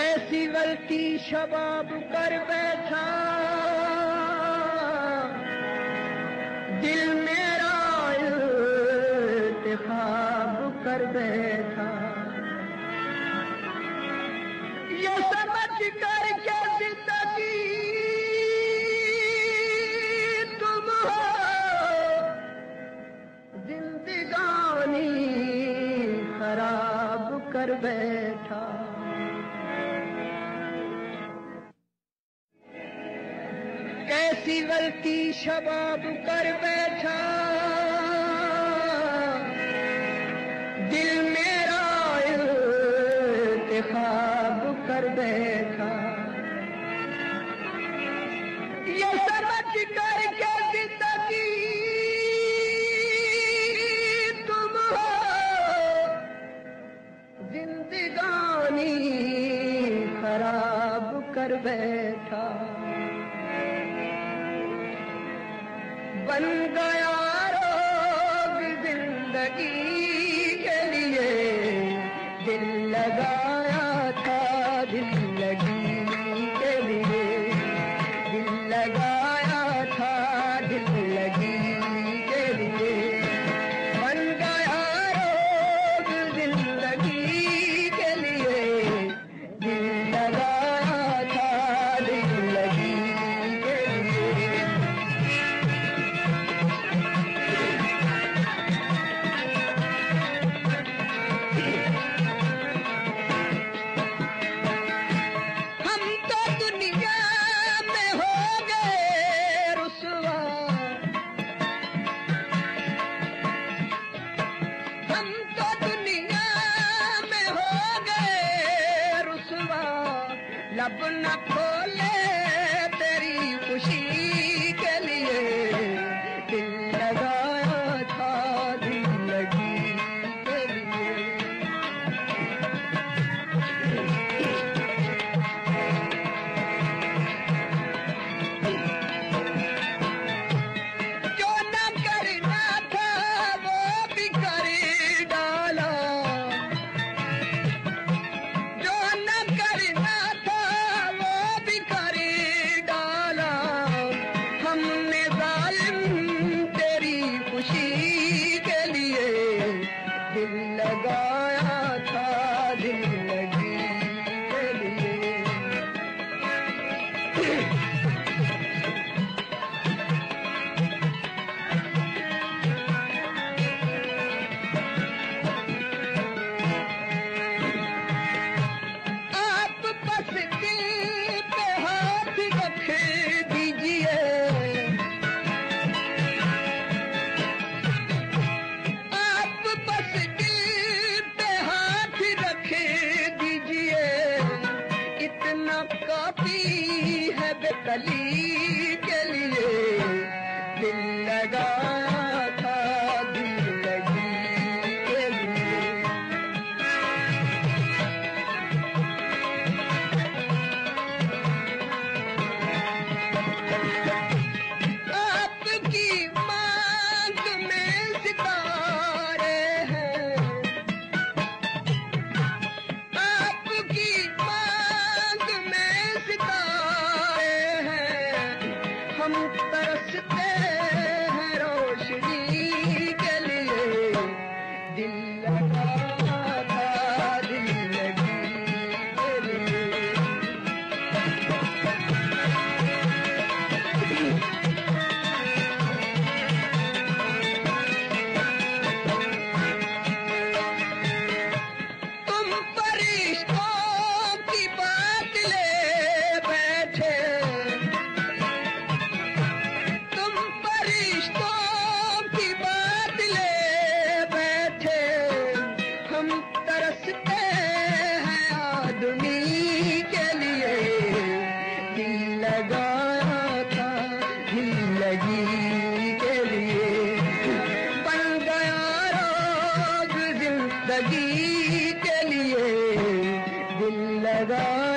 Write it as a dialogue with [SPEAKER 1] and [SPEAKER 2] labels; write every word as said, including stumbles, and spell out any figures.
[SPEAKER 1] कैसी गलती शबाब कर बैठा, दिल मेरा इल्तिखाब कर बैठा। ये समझ कर के जिंदगी तुम हो, जिंदगानी खराब कर बैठा। कैसी गलती शबाब कर बैठा, दिल मेरा इल्तिखाब कर बैठा। ये समझ कर के जिंदगी तुम हो, जिंदगानी खराब कर बैठा। बन गया रोग जिंदगी के लिए, दिल लगाया था जिंदगी के लिए, दिल लगाया था जिंदगी के लिए। बन गया रोग जिंदगी के लिए, दिल लगाया था जिंदगी के लिए। लब न खोले तेरी खुशी के लिए, दिल लगाया था जिंदगी के लिए। जो न करना था वो भी कर डाला, जो न करना था वो भी कर डाला। हमने जालिम तेरी खुशी के लिए, दिल लगाया था जिंदगी के लिए। आप बस दिल पे हाथ रख दीजिए, आप बस दिल पे हाथ रख दीजिए। इतना काफी है बेकली के लिए, दिल लगाया था जिंदगी के लिए। आपकी मांग में सितारे हैं, आपकी मांग में सितारे हैं। हम तरसते हैं रोशनी के लिए, दिल लगाया था जिंदगी के लिए। तुम फरिश्तों की बात ले बैठे, तुम फरिश्तों की बात ले बैठे। हम तरसते हैं आदमी के लिए, दिल लगाया था जिंदगी के लिए। बन गया रोग जिंदगी के लिए, दिल लगा